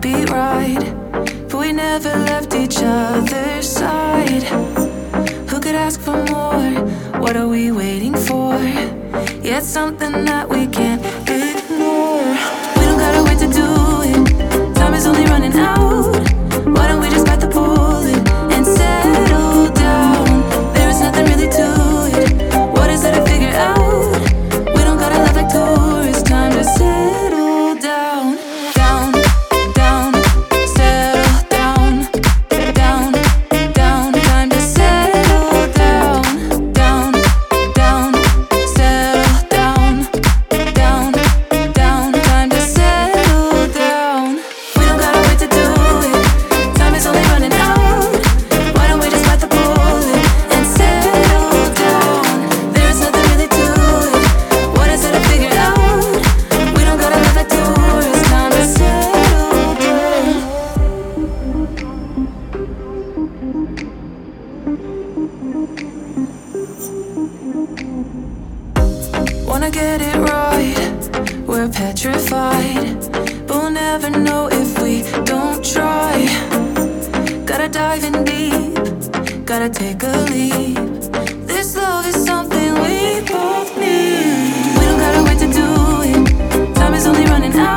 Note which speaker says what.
Speaker 1: heartbeat right, but we never left each other's side. Who could ask for more? What are we waiting for? Yeah, it's something that we can't ignore. We don't gotta wait to do it. Time is only running out. Why don't we just bite the bullet and settle down? There is nothing really to it. What is there to figure out? We don't gotta live like tourists. Time to settle down. Down, down, settle down. Down, down, time to settle down. Down, down, settle down. Down, down, time to settle down. We don't gotta wait to do it. Time is only running out. Why don't we just bite the bullet and settle down? There is nothing really to it. What is there to figure out? We don't gotta live like tourists. Time to settle down. Wanna get it right, we're petrified, but we'll never know if we don't try. Gotta dive in deep, gotta take a leap. This love is something we both need. We don't gotta wait to do it. Time is only running out.